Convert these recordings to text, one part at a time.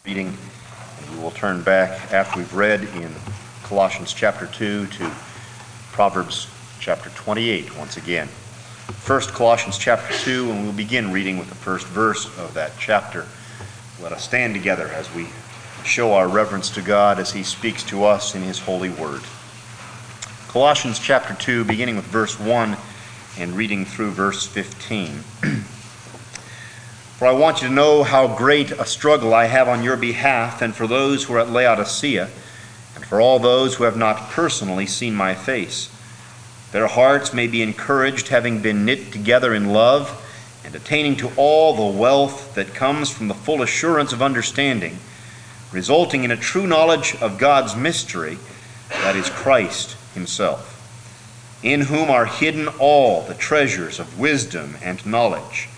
reading, and we will turn back after we've read in Colossians chapter 2 to Proverbs chapter 28 once again. First, Colossians chapter 2, and we'll begin reading with the first verse of that chapter. Let us stand together as we show our reverence to God as He speaks to us in His holy word. Colossians chapter 2, beginning with verse 1 and reading through verse 15. For I want you to know how great a struggle I have on your behalf, and for those who are at Laodicea, and for all those who have not personally seen my face. Their hearts may be encouraged, having been knit together in love, and attaining to all the wealth that comes from the full assurance of understanding, resulting in a true knowledge of God's mystery, that is Christ Himself, in whom are hidden all the treasures of wisdom and knowledge.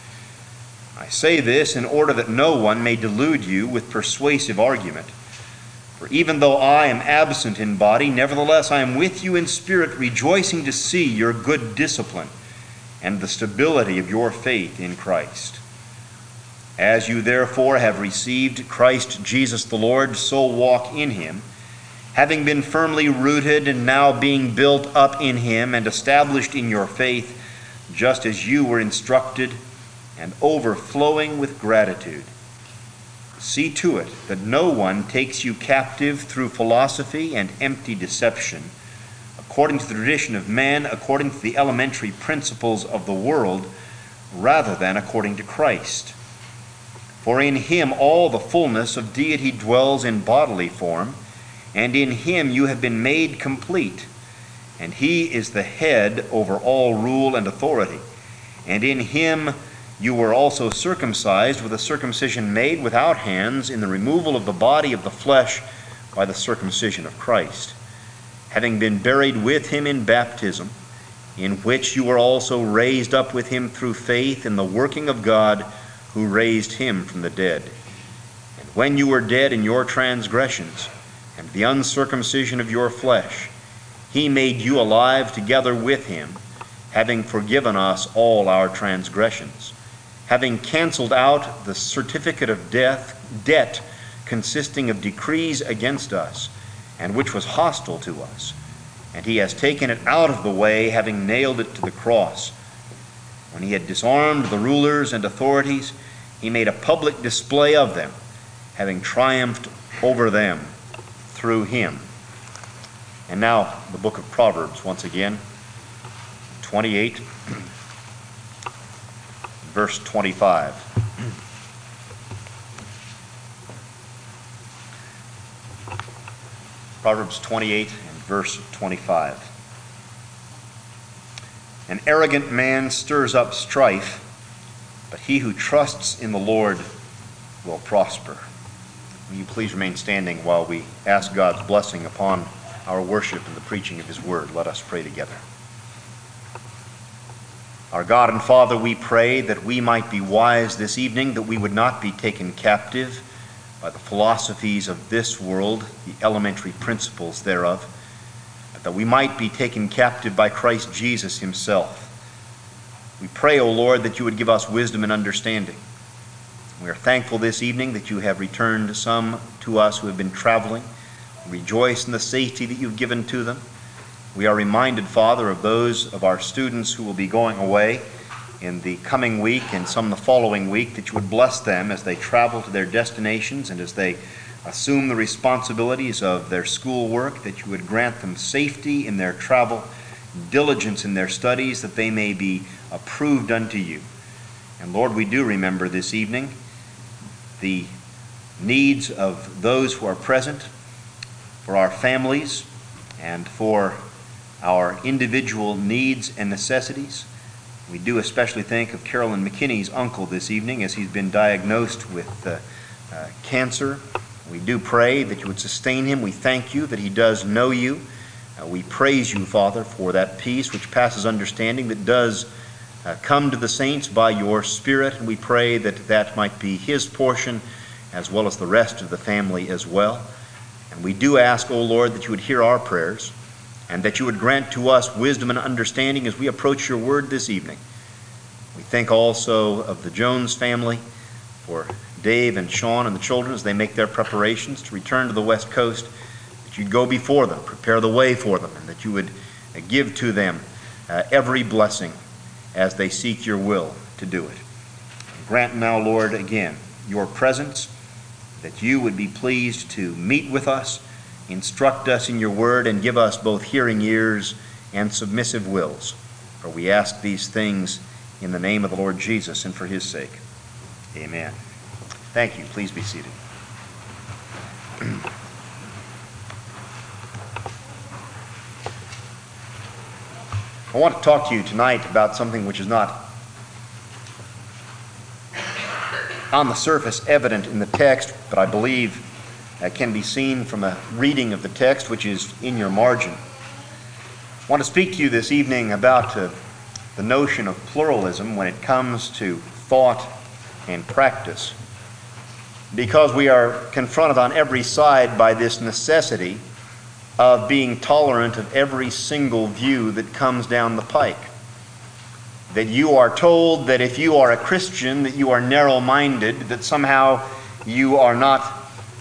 I say this in order that no one may delude you with persuasive argument. For even though I am absent in body, nevertheless I am with you in spirit, rejoicing to see your good discipline and the stability of your faith in Christ. As you therefore have received Christ Jesus the Lord, so walk in Him, having been firmly rooted and now being built up in Him and established in your faith, just as you were instructed, and overflowing with gratitude. See to it that no one takes you captive through philosophy and empty deception, according to the tradition of men, according to the elementary principles of the world, rather than according to Christ. For in Him all the fullness of deity dwells in bodily form, and in Him you have been made complete, and He is the head over all rule and authority. And in Him you were also circumcised with a circumcision made without hands, in the removal of the body of the flesh by the circumcision of Christ, having been buried with Him in baptism, in which you were also raised up with Him through faith in the working of God, who raised Him from the dead. And when you were dead in your transgressions and the uncircumcision of your flesh, He made you alive together with Him, having forgiven us all our transgressions, having canceled out the certificate of debt consisting of decrees against us, and which was hostile to us. And He has taken it out of the way, having nailed it to the cross. When He had disarmed the rulers and authorities, He made a public display of them, having triumphed over them through Him. And now the book of Proverbs once again, 28. Verse 25. Proverbs 28 and verse 25. An arrogant man stirs up strife, but he who trusts in the Lord will prosper. Will you please remain standing while we ask God's blessing upon our worship and the preaching of His word? Let us pray together. Our God and Father, we pray that we might be wise this evening, that we would not be taken captive by the philosophies of this world, the elementary principles thereof, but that we might be taken captive by Christ Jesus Himself. We pray, O Lord, that You would give us wisdom and understanding. We are thankful this evening that You have returned some to us who have been traveling. We rejoice in the safety that You've given to them. We are reminded, Father, of those of our students who will be going away in the coming week and some the following week, that You would bless them as they travel to their destinations and as they assume the responsibilities of their schoolwork, that You would grant them safety in their travel, diligence in their studies, that they may be approved unto You. And Lord, we do remember this evening the needs of those who are present, for our families, and for our individual needs and necessities. We do especially think of Carolyn McKinney's uncle this evening as he's been diagnosed with cancer. We do pray that You would sustain him. We thank You that he does know You. We praise You, Father, for that peace which passes understanding that does come to the saints by Your Spirit, and we pray that that might be his portion as well as the rest of the family as well. And we do ask, O Lord, that You would hear our prayers, and that You would grant to us wisdom and understanding as we approach Your word this evening. We think also of the Jones family, for Dave and Sean and the children as they make their preparations to return to the West Coast, that you'd go before them, prepare the way for them, and that you would give to them every blessing as they seek your will to do it. Grant now, Lord, again, your presence, that you would be pleased to meet with us, instruct us in your word, and give us both hearing ears and submissive wills. For we ask these things in the name of the Lord Jesus and for his sake. Amen. Thank you. Please be seated. I want to talk to you tonight about something which is not on the surface evident in the text, but I believe can be seen from a reading of the text, which is in your margin. I want to speak to you this evening about the notion of pluralism when it comes to thought and practice, because we are confronted on every side by this necessity of being tolerant of every single view that comes down the pike. That you are told that if you are a Christian, that you are narrow-minded, that somehow you are not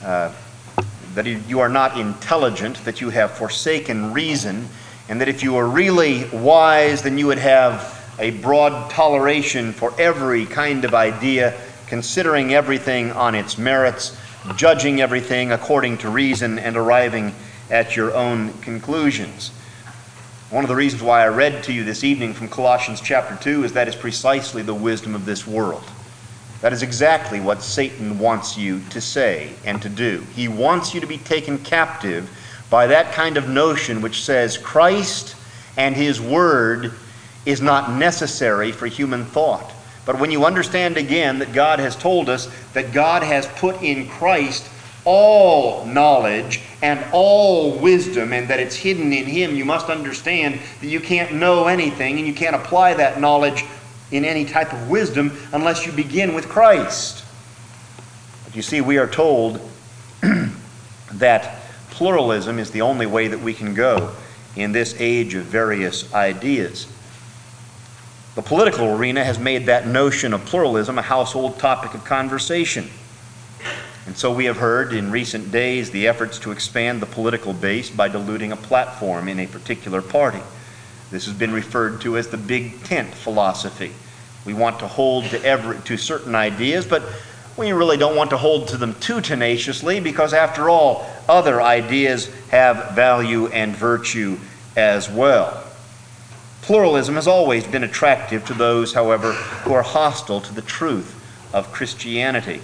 intelligent, that you have forsaken reason, and that if you are really wise, then you would have a broad toleration for every kind of idea, considering everything on its merits, judging everything according to reason, and arriving at your own conclusions. One of the reasons why I read to you this evening from Colossians chapter 2 is that is precisely the wisdom of this world. That is exactly what Satan wants you to say and to do. He wants you to be taken captive by that kind of notion which says Christ and his word is not necessary for human thought. But when you understand again that God has told us that God has put in Christ all knowledge and all wisdom, and that it's hidden in him, you must understand that you can't know anything and you can't apply that knowledge in any type of wisdom unless you begin with Christ. But you see, we are told that pluralism is the only way that we can go in this age of various ideas. The political arena has made that notion of pluralism a household topic of conversation. And so we have heard in recent days the efforts to expand the political base by diluting a platform in a particular party. This has been referred to as the big tent philosophy. We want to hold to certain ideas, but we really don't want to hold to them too tenaciously, because after all, other ideas have value and virtue as well. Pluralism has always been attractive to those, however, who are hostile to the truth of Christianity.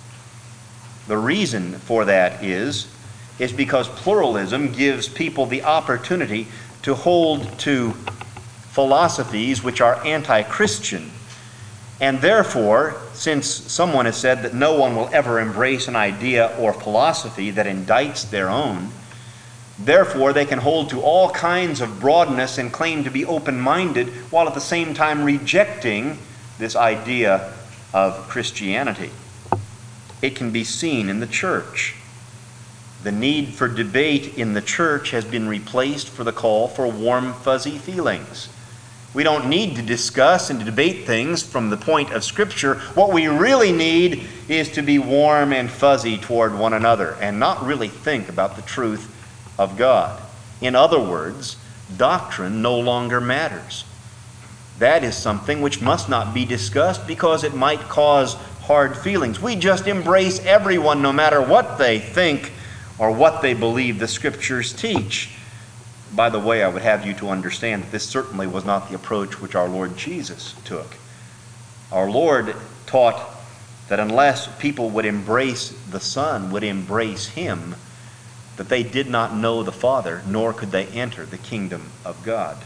The reason for that is because pluralism gives people the opportunity to hold to philosophies which are anti-Christian. And therefore, since someone has said that no one will ever embrace an idea or philosophy that indicts their own, therefore they can hold to all kinds of broadness and claim to be open-minded while at the same time rejecting this idea of Christianity. It can be seen in the church. The need for debate in the church has been replaced for the call for warm, fuzzy feelings. We don't need to discuss and to debate things from the point of Scripture. What we really need is to be warm and fuzzy toward one another and not really think about the truth of God. In other words, doctrine no longer matters. That is something which must not be discussed because it might cause hard feelings. We just embrace everyone no matter what they think or what they believe the Scriptures teach. By the way, I would have you to understand that this certainly was not the approach which our Lord Jesus took. Our Lord taught that unless people would embrace the Son, would embrace him, that they did not know the Father, nor could they enter the kingdom of God.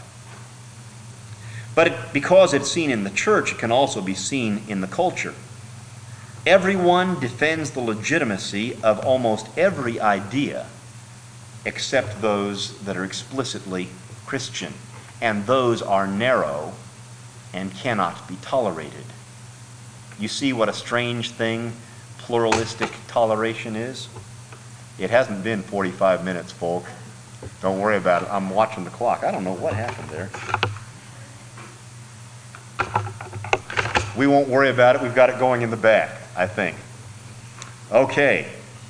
But because it's seen in the church, it can also be seen in the culture. Everyone defends the legitimacy of almost every idea except those that are explicitly Christian, and those are narrow and cannot be tolerated. You see what a strange thing pluralistic toleration is? It hasn't been 45 minutes, folk. Don't worry about it. I'm watching the clock. I don't know what happened there. We won't worry about it. We've got it going in the back, I think. Okay.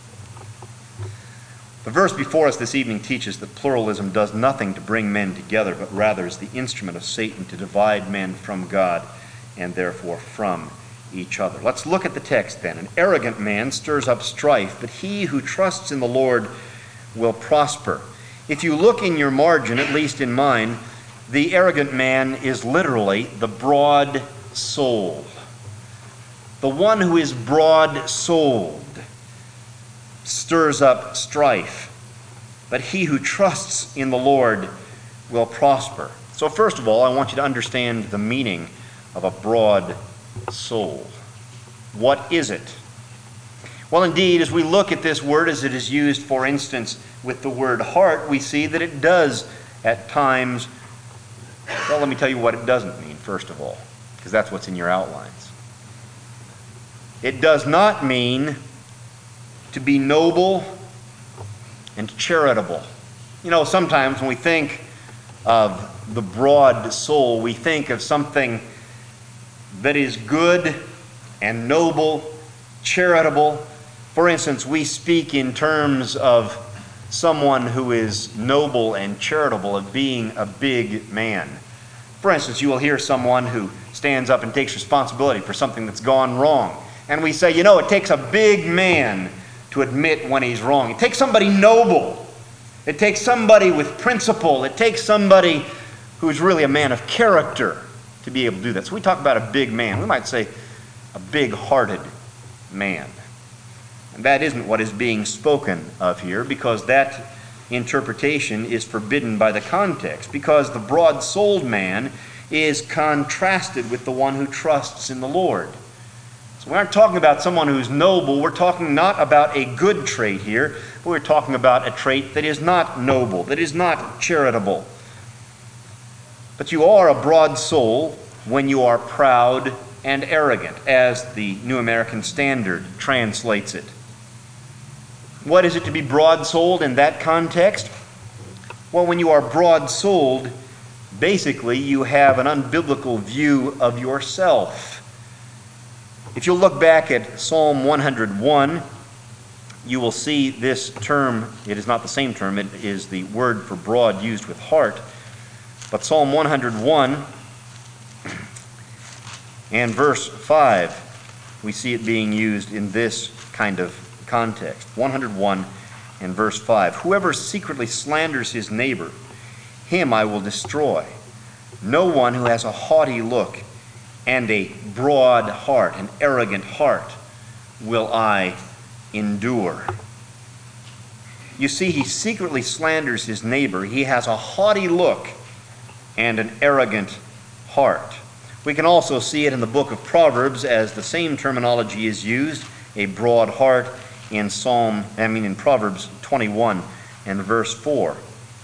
The verse before us this evening teaches that pluralism does nothing to bring men together, but rather is the instrument of Satan to divide men from God and therefore from each other. Let's look at the text then. An arrogant man stirs up strife, but he who trusts in the Lord will prosper. If you look in your margin, at least in mine, the arrogant man is literally the broad soul. The one who is broad-souled stirs up strife, but he who trusts in the Lord will prosper. So first of all, I want you to understand the meaning of a broad soul. What is it? Well, indeed, as we look at this word as it is used, for instance, with the word heart, we see that it does at times, well, let me tell you what it doesn't mean, first of all, because that's what's in your outlines. It does not mean to be noble and charitable. You know, sometimes when we think of the broad soul, we think of something that is good and noble, charitable. For instance, we speak in terms of someone who is noble and charitable, of being a big man. For instance, you will hear someone who stands up and takes responsibility for something that's gone wrong. And we say, you know, it takes a big man to admit when he's wrong. It takes somebody noble. It takes somebody with principle. It takes somebody who's really a man of character to be able to do that. So we talk about a big man. We might say a big-hearted man. And that isn't what is being spoken of here, because that interpretation is forbidden by the context, because the broad-souled man is contrasted with the one who trusts in the Lord. So we aren't talking about someone who's noble. We're talking not about a good trait here, but we're talking about a trait that is not noble, that is not charitable. But you are a broad soul when you are proud and arrogant, as the New American Standard translates it. What is it to be broad-souled in that context? Well, when you are broad-souled, basically you have an unbiblical view of yourself. If you look back at Psalm 101, you will see this term. It is not the same term. It is the word for broad used with heart. But Psalm 101 and verse 5, we see it being used in this kind of context. 101 and verse 5. Whoever secretly slanders his neighbor, him I will destroy. No one who has a haughty look and a broad heart, an arrogant heart, will I endure. You see, he secretly slanders his neighbor. He has a haughty look and an arrogant heart. We can also see it in the book of Proverbs as the same terminology is used, a broad heart, in Proverbs 21 and verse 4.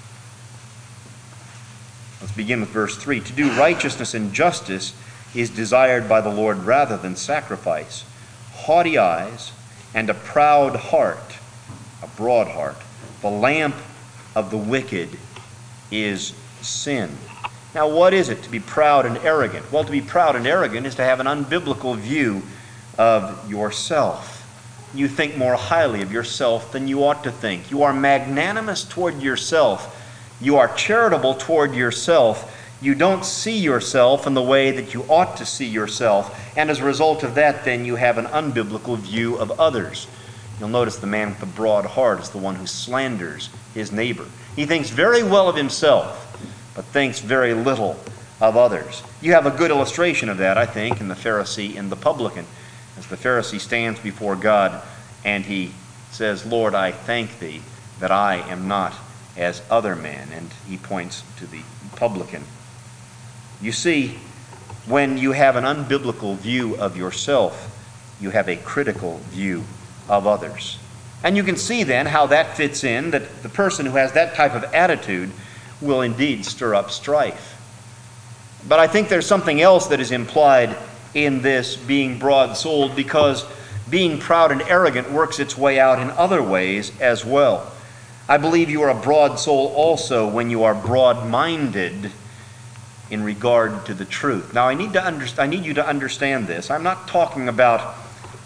Let's begin with verse 3. To do righteousness and justice is desired by the Lord rather than sacrifice. Haughty eyes and a proud heart, a broad heart, the lamp of the wicked is sin. Now, what is it to be proud and arrogant? Well, to be proud and arrogant is to have an unbiblical view of yourself. You think more highly of yourself than you ought to think. You are magnanimous toward yourself. You are charitable toward yourself. You don't see yourself in the way that you ought to see yourself. And as a result of that, then you have an unbiblical view of others. You'll notice the man with the broad heart is the one who slanders his neighbor. He thinks very well of himself, but thinks very little of others. You have a good illustration of that, I think, in the Pharisee and the publican. As the Pharisee stands before God and he says, Lord, I thank thee that I am not as other men. And he points to the publican. You see, when you have an unbiblical view of yourself, you have a critical view of others. And you can see then how that fits in, that the person who has that type of attitude will indeed stir up strife. But I think there's something else that is implied in this being broad-souled, because being proud and arrogant works its way out in other ways as well. I believe you are a broad soul also when you are broad-minded in regard to the truth. Now, I need you to understand this. I'm not talking about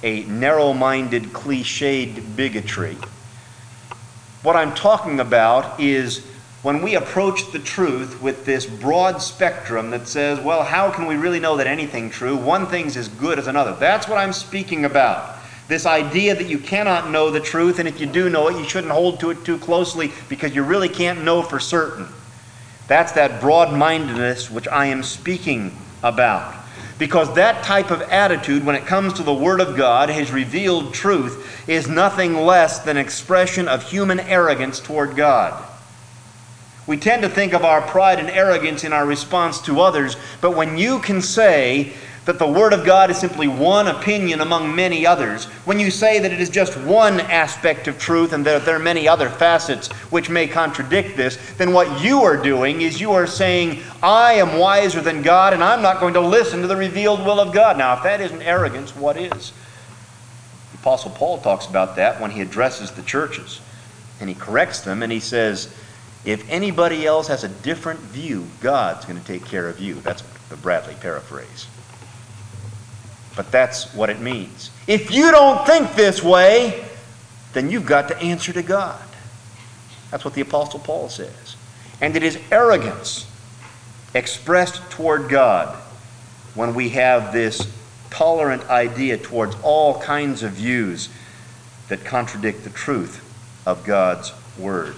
a narrow-minded, cliched bigotry. What I'm talking about is when we approach the truth with this broad spectrum that says, well, how can we really know that anything's true? One thing's as good as another. That's what I'm speaking about. This idea that you cannot know the truth, and if you do know it, you shouldn't hold to it too closely because you really can't know for certain. That's that broad-mindedness which I am speaking about. Because that type of attitude, when it comes to the Word of God, His revealed truth, is nothing less than an expression of human arrogance toward God. We tend to think of our pride and arrogance in our response to others, but when you can say that the Word of God is simply one opinion among many others, when you say that it is just one aspect of truth and that there are many other facets which may contradict this, then what you are doing is you are saying, I am wiser than God and I'm not going to listen to the revealed will of God. Now, if that isn't arrogance, what is? The Apostle Paul talks about that when he addresses the churches. And he corrects them and he says, if anybody else has a different view, God's going to take care of you. That's the Bradley paraphrase. But that's what it means. If you don't think this way, then you've got to answer to God. That's what the Apostle Paul says. And it is arrogance expressed toward God when we have this tolerant idea towards all kinds of views that contradict the truth of God's Word.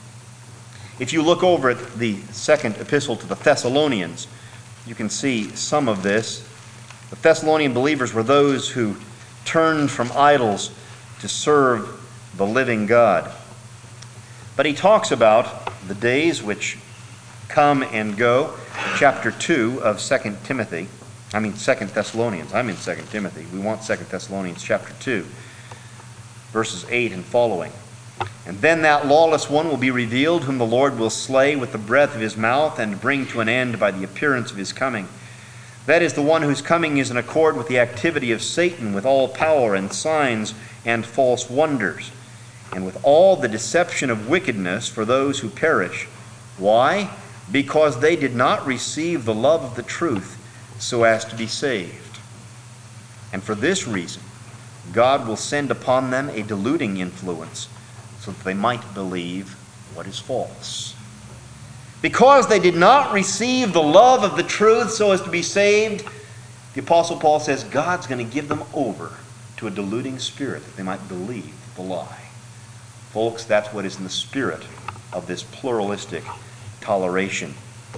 If you look over at the second epistle to the Thessalonians, you can see some of this. The Thessalonian believers were those who turned from idols to serve the living God. But he talks about the days which come and go. Chapter 2 of 2 Thessalonians. I'm in 2 Timothy. We want 2 Thessalonians chapter 2, verses 8 and following. And then that lawless one will be revealed, whom the Lord will slay with the breath of his mouth and bring to an end by the appearance of his coming. That is the one whose coming is in accord with the activity of Satan, with all power and signs and false wonders, and with all the deception of wickedness for those who perish. Why? Because they did not receive the love of the truth so as to be saved. And for this reason, God will send upon them a deluding influence, so that they might believe what is false. Because they did not receive the love of the truth so as to be saved, the Apostle Paul says God's going to give them over to a deluding spirit that they might believe the lie. Folks, that's what is in the spirit of this pluralistic toleration.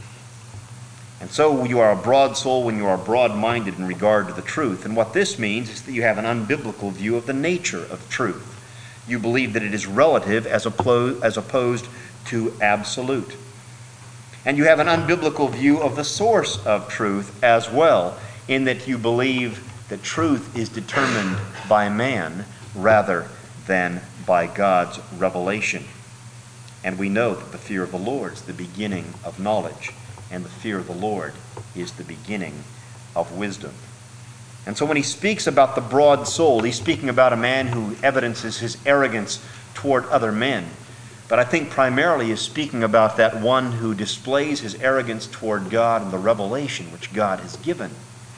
And so you are a broad soul when you are broad-minded in regard to the truth. And what this means is that you have an unbiblical view of the nature of truth. You believe that it is relative as opposed to absolute. And you have an unbiblical view of the source of truth as well, in that you believe that truth is determined by man rather than by God's revelation. And we know that the fear of the Lord is the beginning of knowledge, and the fear of the Lord is the beginning of wisdom. And so when he speaks about the broad soul, he's speaking about a man who evidences his arrogance toward other men. But I think primarily he's speaking about that one who displays his arrogance toward God and the revelation which God has given.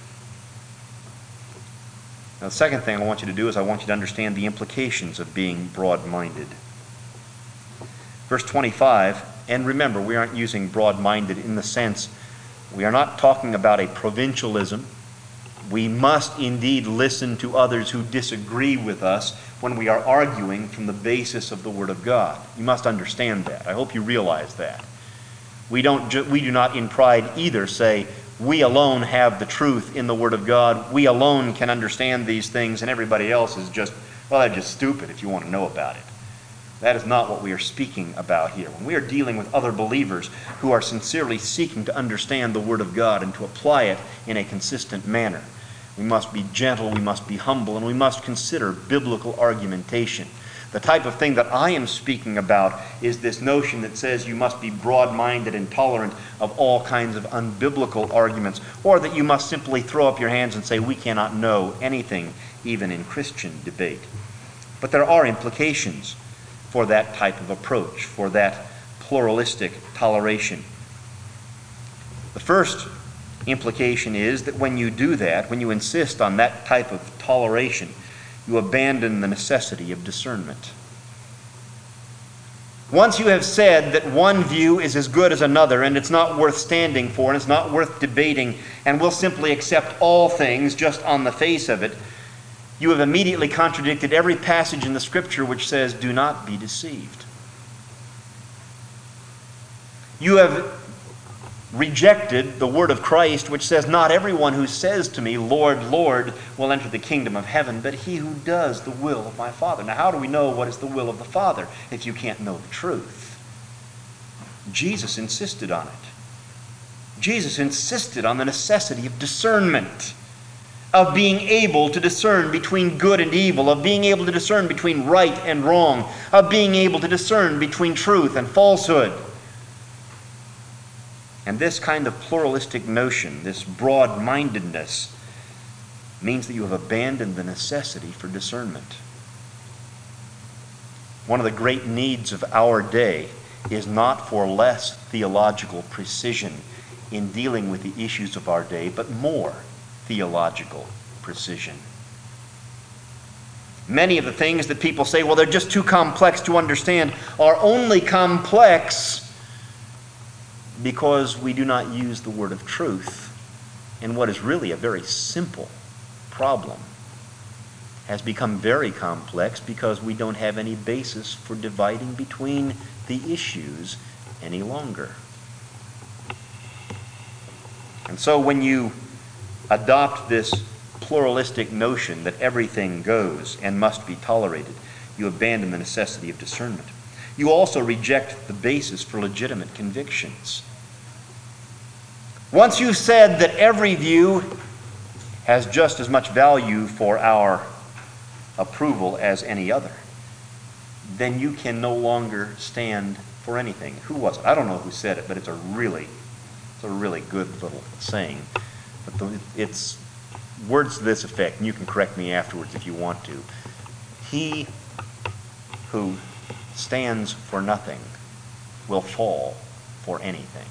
Now, the second thing I want you to do is I want you to understand the implications of being broad-minded. Verse 25, and remember, we aren't using broad-minded in the sense, we are not talking about a provincialism. We must indeed listen to others who disagree with us when we are arguing from the basis of the Word of God. You must understand that. I hope you realize that. We do not in pride either say, we alone have the truth in the Word of God. We alone can understand these things, and everybody else is just, well, they're just stupid if you want to know about it. That is not what we are speaking about here. When we are dealing with other believers who are sincerely seeking to understand the Word of God and to apply it in a consistent manner, we must be gentle, we must be humble, and we must consider biblical argumentation. The type of thing that I am speaking about is this notion that says you must be broad-minded and tolerant of all kinds of unbiblical arguments, or that you must simply throw up your hands and say we cannot know anything, even in Christian debate. But there are implications for that type of approach, for that pluralistic toleration. The first implication is that when you do that, when you insist on that type of toleration, you abandon the necessity of discernment. Once you have said that one view is as good as another and it's not worth standing for and it's not worth debating and we'll simply accept all things just on the face of it, you have immediately contradicted every passage in the Scripture which says, "Do not be deceived." You have rejected the word of Christ which says, "Not everyone who says to me, 'Lord, Lord,' will enter the kingdom of heaven, but he who does the will of my Father." Now, how do we know what is the will of the Father if you can't know the truth? Jesus insisted on it. Jesus insisted on the necessity of discernment, of being able to discern between good and evil, of being able to discern between right and wrong, of being able to discern between truth and falsehood. And this kind of pluralistic notion, this broad-mindedness, means that you have abandoned the necessity for discernment. One of the great needs of our day is not for less theological precision in dealing with the issues of our day, but more theological precision. Many of the things that people say, well, they're just too complex to understand, are only complex because we do not use the word of truth. And what is really a very simple problem has become very complex because we don't have any basis for dividing between the issues any longer. And so when you adopt this pluralistic notion that everything goes and must be tolerated, you abandon the necessity of discernment. You also reject the basis for legitimate convictions. Once you've said that every view has just as much value for our approval as any other, then you can no longer stand for anything. Who was it? I don't know who said it, but it's a really good little saying. But it's words to this effect, and you can correct me afterwards if you want to. He who stands for nothing will fall for anything.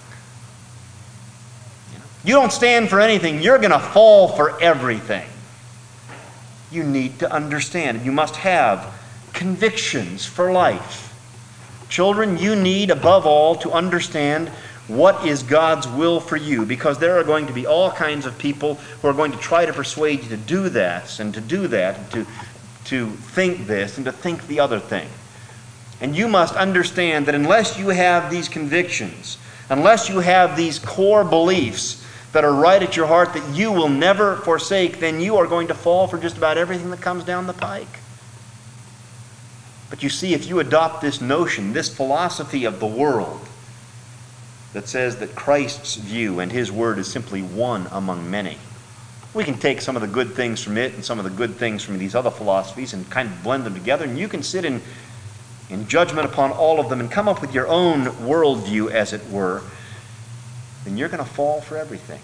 You don't stand for anything, you're going to fall for everything. You need to understand. You must have convictions for life. Children, you need above all to understand what is God's will for you, because there are going to be all kinds of people who are going to try to persuade you to do this and to do that, and to think this and to think the other thing. And you must understand that unless you have these convictions, unless you have these core beliefs that are right at your heart that you will never forsake, then you are going to fall for just about everything that comes down the pike. But you see, if you adopt this notion, this philosophy of the world that says that Christ's view and His word is simply one among many, we can take some of the good things from it and some of the good things from these other philosophies and kind of blend them together, and you can sit in judgment upon all of them and come up with your own worldview, as it were. Then you're going to fall for everything.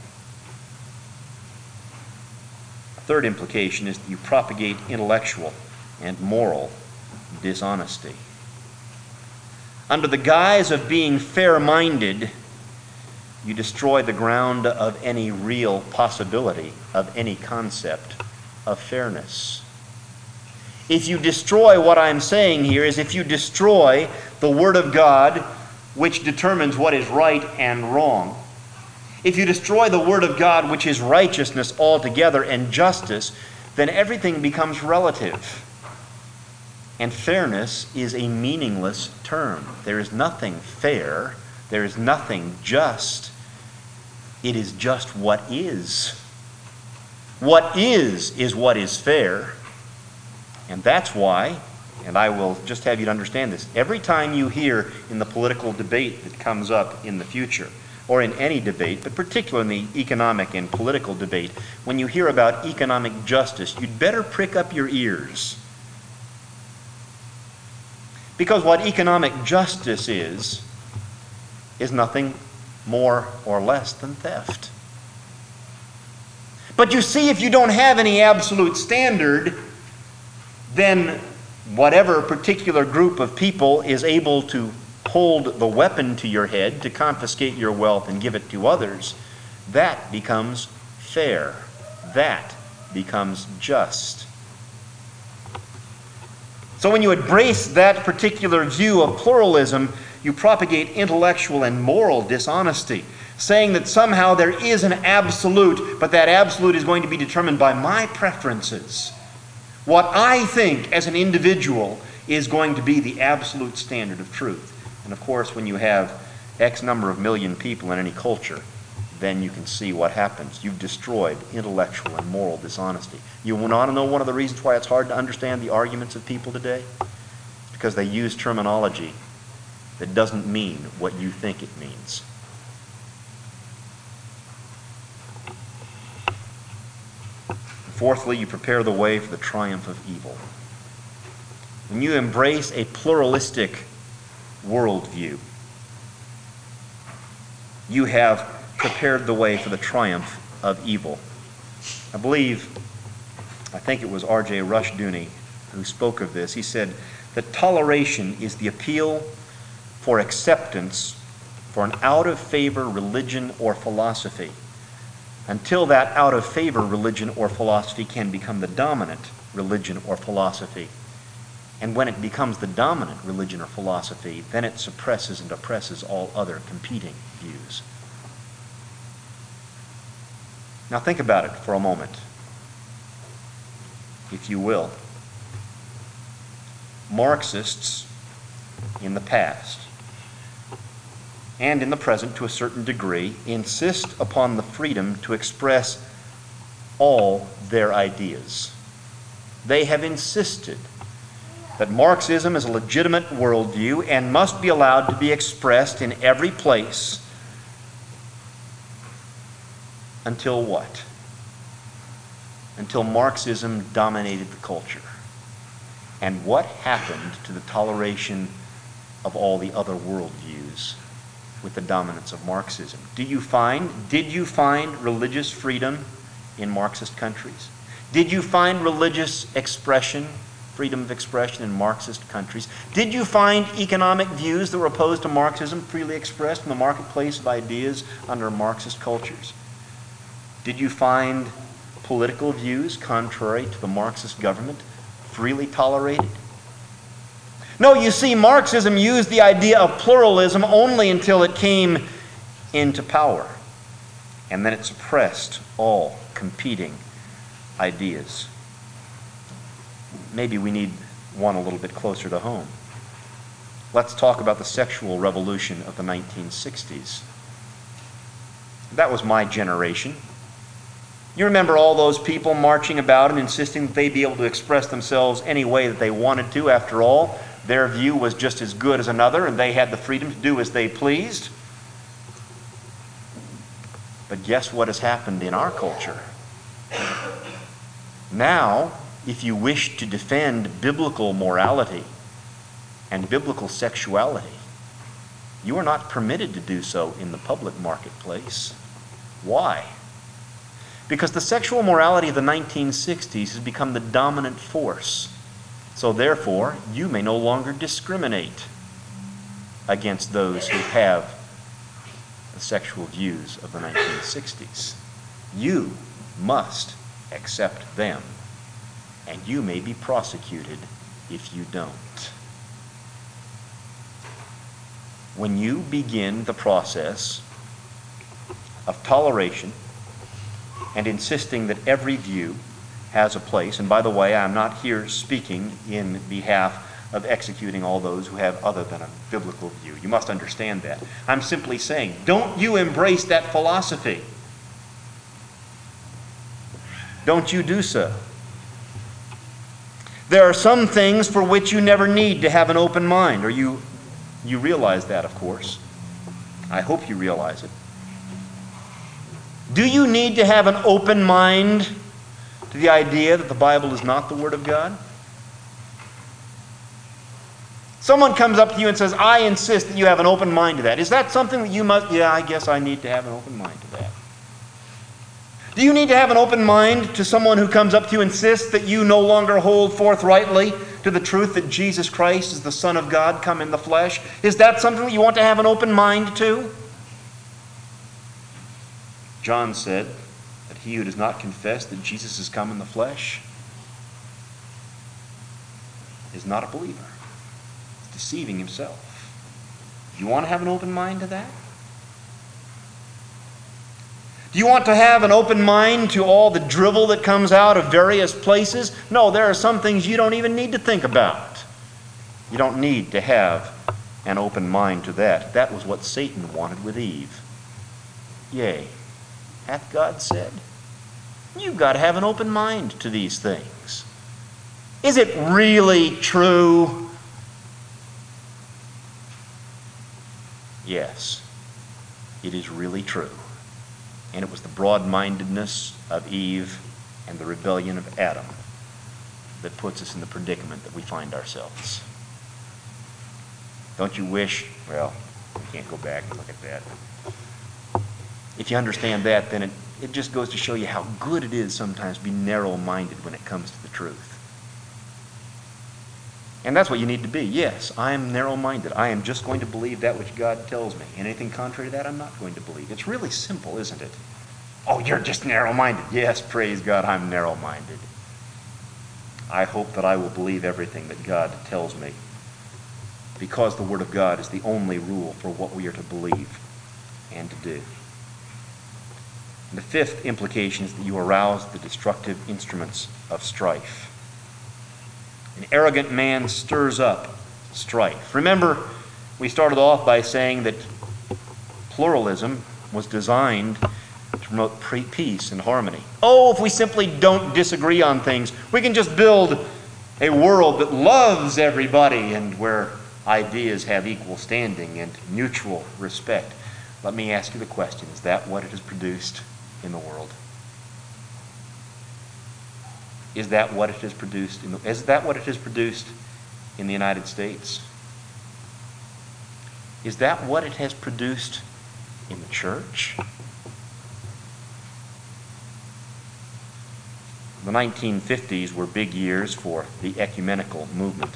A third implication is that you propagate intellectual and moral dishonesty. Under the guise of being fair-minded, you destroy the ground of any real possibility of any concept of fairness. If you destroy what I'm saying here, is if you destroy the Word of God, which determines what is right and wrong, if you destroy the Word of God, which is righteousness altogether and justice, then everything becomes relative. And fairness is a meaningless term. There is nothing fair. There is nothing just. It is just what is. What is what is fair. And that's why, and I will just have you to understand this, every time you hear in the political debate that comes up in the future, or in any debate, but particularly in the economic and political debate, when you hear about economic justice, you'd better prick up your ears. Because what economic justice is nothing more or less than theft. But you see, if you don't have any absolute standard, then whatever particular group of people is able to hold the weapon to your head to confiscate your wealth and give it to others, that becomes fair. That becomes just. So when you embrace that particular view of pluralism, you propagate intellectual and moral dishonesty, saying that somehow there is an absolute, but that absolute is going to be determined by my preferences. What I think as an individual is going to be the absolute standard of truth. And of course, when you have X number of million people in any culture, then you can see what happens. You've destroyed intellectual and moral dishonesty. You want to know one of the reasons why it's hard to understand the arguments of people today? It's because they use terminology that doesn't mean what you think it means. Fourthly, you prepare the way for the triumph of evil. When you embrace a pluralistic worldview, you have prepared the way for the triumph of evil. I think it was R.J. Rushdoony who spoke of this. He said that toleration is the appeal for acceptance for an out-of-favor religion or philosophy until that out-of-favor religion or philosophy can become the dominant religion or philosophy. And when it becomes the dominant religion or philosophy, then it suppresses and oppresses all other competing views. Now think about it for a moment, if you will. Marxists in the past and in the present to a certain degree insist upon the freedom to express all their ideas. They have insisted that Marxism is a legitimate worldview and must be allowed to be expressed in every place. Until what? Until Marxism dominated the culture. And what happened to the toleration of all the other worldviews with the dominance of Marxism? Did you find religious freedom in Marxist countries? Did you find religious expression, freedom of expression in Marxist countries? Did you find economic views that were opposed to Marxism freely expressed in the marketplace of ideas under Marxist cultures? Did you find political views contrary to the Marxist government freely tolerated? No, you see, Marxism used the idea of pluralism only until it came into power. And then it suppressed all competing ideas. Maybe we need one a little bit closer to home. Let's talk about the sexual revolution of the 1960s. That was my generation. You remember all those people marching about and insisting that they'd be able to express themselves any way that they wanted to. After all, their view was just as good as another, and they had the freedom to do as they pleased. But guess what has happened in our culture? Now, if you wish to defend biblical morality and biblical sexuality, you are not permitted to do so in the public marketplace. Why? Because the sexual morality of the 1960s has become the dominant force. So therefore, you may no longer discriminate against those who have the sexual views of the 1960s. You must accept them, and you may be prosecuted if you don't. When you begin the process of toleration and insisting that every view has a place, and by the way, I'm not here speaking in behalf of executing all those who have other than a biblical view. You must understand that. I'm simply saying, don't you embrace that philosophy. Don't you do so. There are some things for which you never need to have an open mind, or you realize that, of course. I hope you realize it. Do you need to have an open mind to the idea that the Bible is not the Word of God? Someone comes up to you and says, I insist that you have an open mind to that. Is that something that you must? Yeah, I guess I need to have an open mind to that. Do you need to have an open mind to someone who comes up to you and insists that you no longer hold forthrightly to the truth that Jesus Christ is the Son of God come in the flesh? Is that something that you want to have an open mind to? John said that he who does not confess that Jesus has come in the flesh is not a believer. He's deceiving himself. Do you want to have an open mind to that? Do you want to have an open mind to all the drivel that comes out of various places? No, there are some things you don't even need to think about. You don't need to have an open mind to that. That was what Satan wanted with Eve. Yea, hath God said? You've got to have an open mind to these things. Is it really true? Yes, it is really true. And it was the broad-mindedness of Eve and the rebellion of Adam that puts us in the predicament that we find ourselves. Don't you wish, well, we can't go back and look at that. If you understand that, then it just goes to show you how good it is sometimes to be narrow-minded when it comes to the truth. And that's what you need to be. Yes, I am narrow-minded. I am just going to believe that which God tells me. And anything contrary to that, I'm not going to believe. It's really simple, isn't it? Oh, you're just narrow-minded. Yes, praise God, I'm narrow-minded. I hope that I will believe everything that God tells me, because the Word of God is the only rule for what we are to believe and to do. And the fifth implication is that you arouse the destructive instruments of strife. An arrogant man stirs up strife. Remember, we started off by saying that pluralism was designed to promote peace and harmony. Oh, if we simply don't disagree on things, we can just build a world that loves everybody and where ideas have equal standing and mutual respect. Let me ask you the question, is that what it has produced in the world? Is that what it has produced in the United States? Is that what it has produced in the church? The 1950s were big years for the ecumenical movement.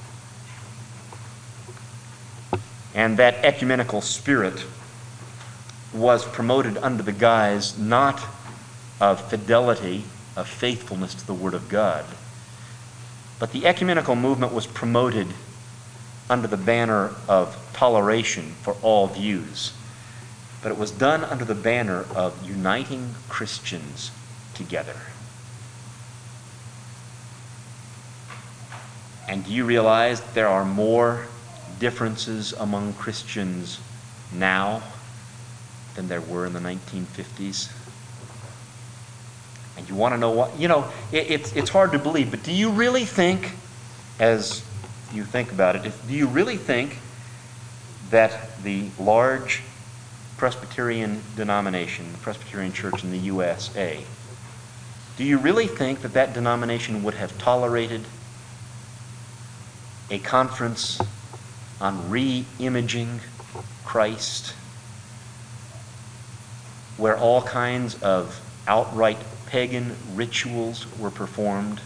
And that ecumenical spirit was promoted under the guise not of fidelity, of faithfulness to the Word of God, but the ecumenical movement was promoted under the banner of toleration for all views. But it was done under the banner of uniting Christians together. And do you realize there are more differences among Christians now than there were in the 1950s? And you want to know what? You know, it's hard to believe, but do you really think, as you think about it, do you really think that the large Presbyterian denomination, the Presbyterian Church in the USA, do you really think that that denomination would have tolerated a conference on re-imaging Christ, where all kinds of outright pagan rituals were performed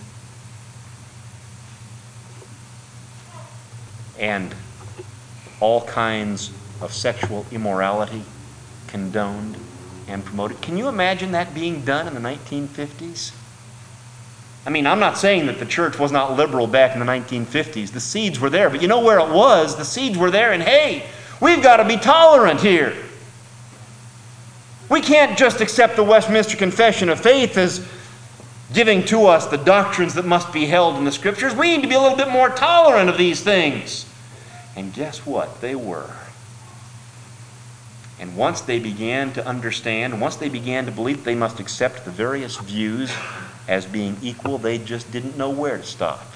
and all kinds of sexual immorality condoned and promoted? Can you imagine that being done in the 1950s? I mean, I'm not saying that the church was not liberal back in the 1950s. The seeds were there, but you know where it was? The seeds were there, and hey, we've got to be tolerant here. We can't just accept the Westminster Confession of Faith as giving to us the doctrines that must be held in the Scriptures. We need to be a little bit more tolerant of these things. And guess what? They were. And once they began to understand, once they began to believe that they must accept the various views as being equal, they just didn't know where to stop.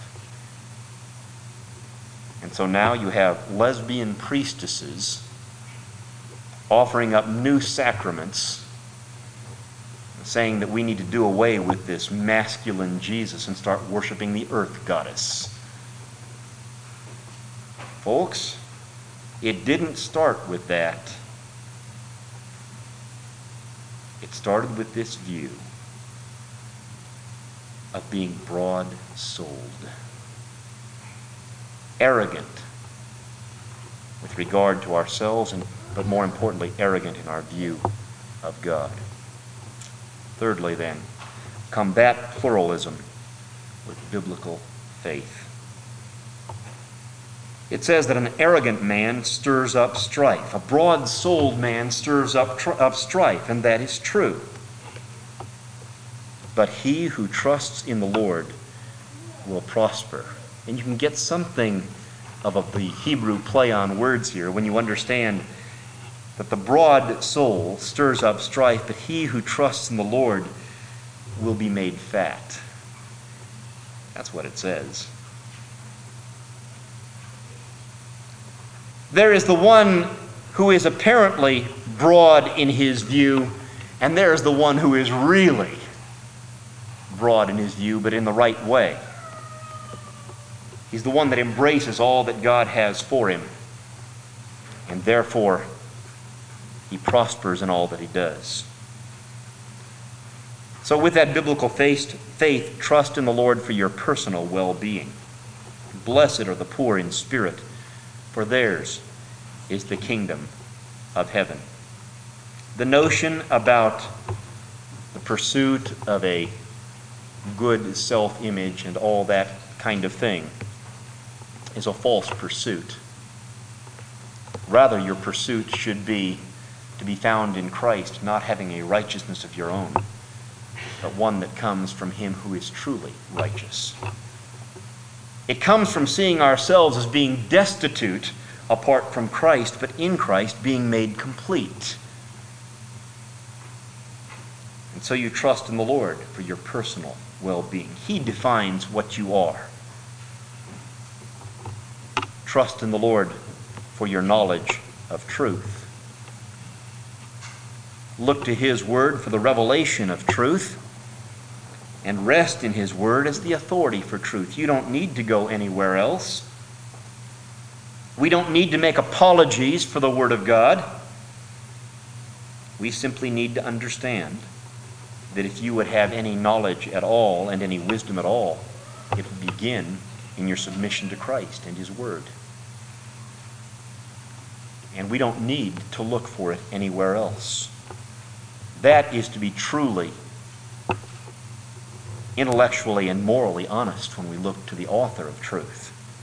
And so now you have lesbian priestesses offering up new sacraments, saying that we need to do away with this masculine Jesus and start worshiping the earth goddess. Folks, it didn't start with that. It started with this view of being broad-souled, arrogant with regard to ourselves, but more importantly, arrogant in our view of God. Thirdly, then, combat pluralism with biblical faith. It says that an arrogant man stirs up strife. A broad-souled man stirs up strife, and that is true. But he who trusts in the Lord will prosper. And you can get something of the Hebrew play on words here when you understand that the broad soul stirs up strife, but he who trusts in the Lord will be made fat. That's what it says. There is the one who is apparently broad in his view, and there is the one who is really broad in his view, but in the right way. He's the one that embraces all that God has for him, and therefore he prospers in all that he does. So with that biblical faith, trust in the Lord for your personal well-being. Blessed are the poor in spirit, for theirs is the kingdom of heaven. The notion about the pursuit of a good self-image and all that kind of thing is a false pursuit. Rather, your pursuit should be to be found in Christ, not having a righteousness of your own, but one that comes from him who is truly righteous. It comes from seeing ourselves as being destitute apart from Christ, but in Christ being made complete. And so you trust in the Lord for your personal well-being. He defines what you are. Trust in the Lord for your knowledge of truth. Look to his word for the revelation of truth, and rest in his word as the authority for truth. You don't need to go anywhere else. We don't need to make apologies for the word of God. We simply need to understand that if you would have any knowledge at all and any wisdom at all, it would begin in your submission to Christ and his word. And we don't need to look for it anywhere else. That is to be truly intellectually and morally honest when we look to the author of truth.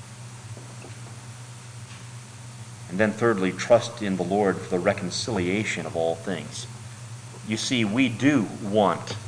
And then thirdly, trust in the Lord for the reconciliation of all things. You see, we do want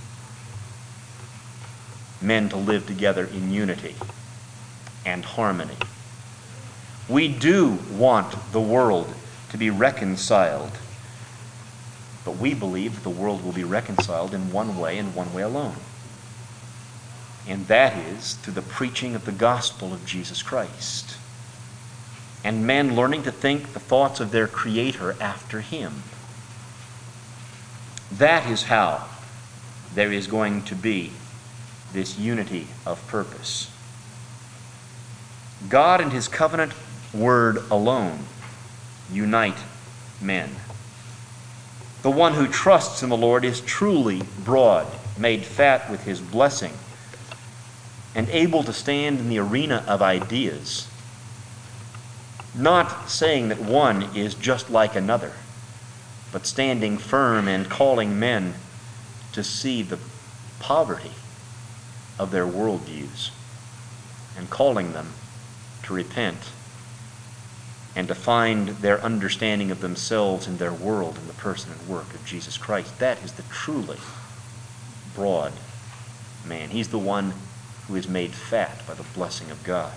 men to live together in unity and harmony. We do want the world to be reconciled, but we believe that the world will be reconciled in one way and one way alone. And that is through the preaching of the gospel of Jesus Christ, and men learning to think the thoughts of their Creator after him. That is how there is going to be this unity of purpose. God and his covenant word alone unite men. The one who trusts in the Lord is truly broad, made fat with his blessing, and able to stand in the arena of ideas, not saying that one is just like another, but standing firm and calling men to see the poverty of their worldviews and calling them to repent and to find their understanding of themselves and their world in the person and work of Jesus Christ. That is the truly broad man. He's the one who is made fat by the blessing of God.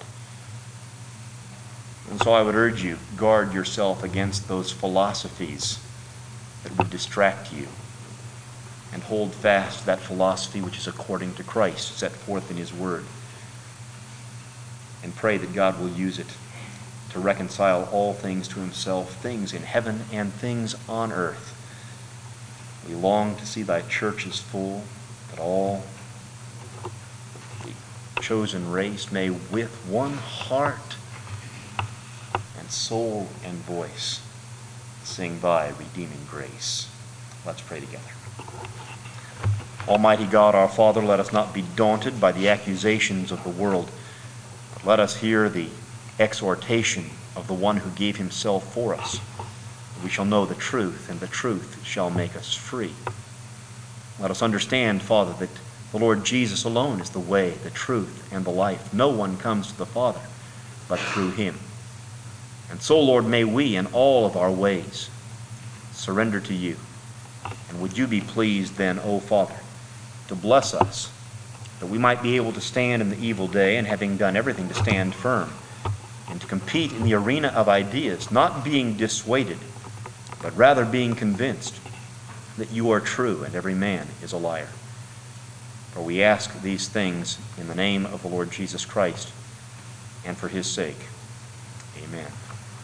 And so I would urge you, guard yourself against those philosophies that would distract you, and hold fast to that philosophy which is according to Christ, set forth in his word. And pray that God will use it to reconcile all things to himself, things in heaven and things on earth. We long to see thy churches full, that all the chosen race may with one heart and soul and voice sing thy redeeming grace. Let's pray together. Almighty God, our Father, let us not be daunted by the accusations of the world, but let us hear the exhortation of the one who gave himself for us. We shall know the truth, and the truth shall make us free. Let us understand, Father, that the Lord Jesus alone is the way, the truth, and the life. No one comes to the Father but through him. And so, Lord, may we in all of our ways surrender to you. And would you be pleased then, O Father, to bless us, that we might be able to stand in the evil day, and having done everything to stand firm, and to compete in the arena of ideas, not being dissuaded, but rather being convinced that you are true and every man is a liar. For we ask these things in the name of the Lord Jesus Christ and for his sake. Amen.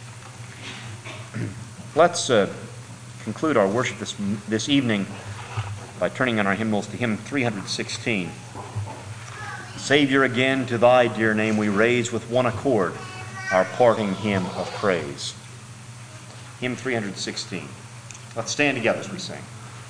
Let's conclude our worship this evening by turning in our hymnals to hymn 316. Savior, again to thy dear name we raise with one accord our parting hymn of praise. Hymn 316. Let's stand together as we sing.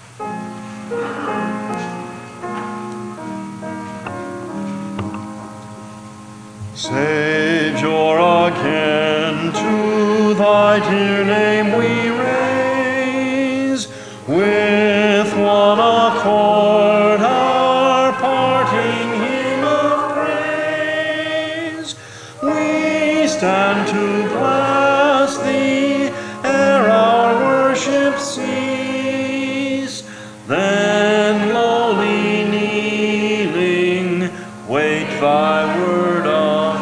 Savior, again to thy dear name we raise, with one accord our parting hymn of praise. We stand to bless thee ere our worship cease, then lowly kneeling wait thy word of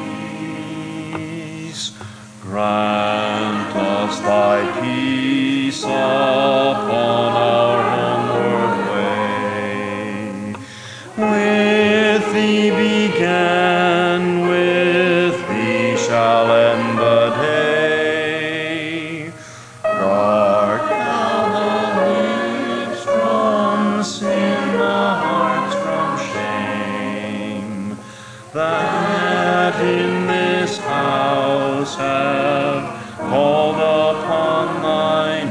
peace. Grant us thy peace upon our homeward way. With thee began, with thee shall end the day. Guard thou the lips from sin, the hearts from shame, that in this house have called upon thy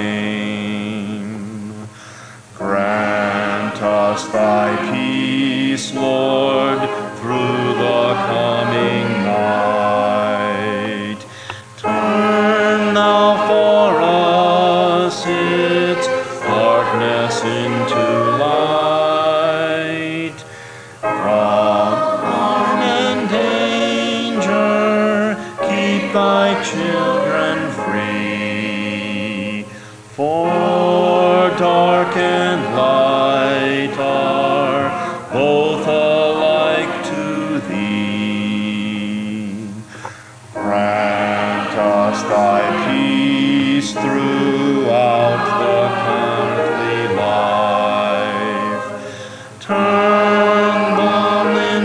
name. Grant us thy peace, Lord, through the coming night. Turn thou for us its darkness into light. From harm and danger keep thy children free, for dark and light are both alike to thee. Grant us thy peace throughout the earthly life. Turn them in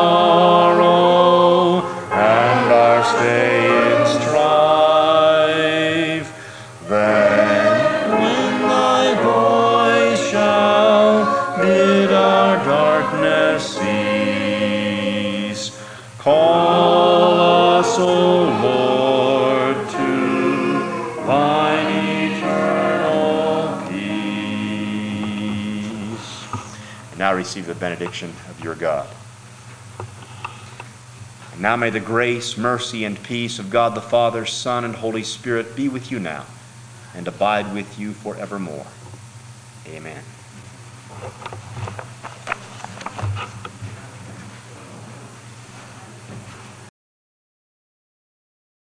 sorrow and our stay in strife. Then when thy voice shall bid our darkness cease, call us, O Lord, to thine eternal peace. And now receive the benediction of your God. And now may the grace, mercy, and peace of God the Father, Son, and Holy Spirit be with you now and abide with you forevermore. Amen.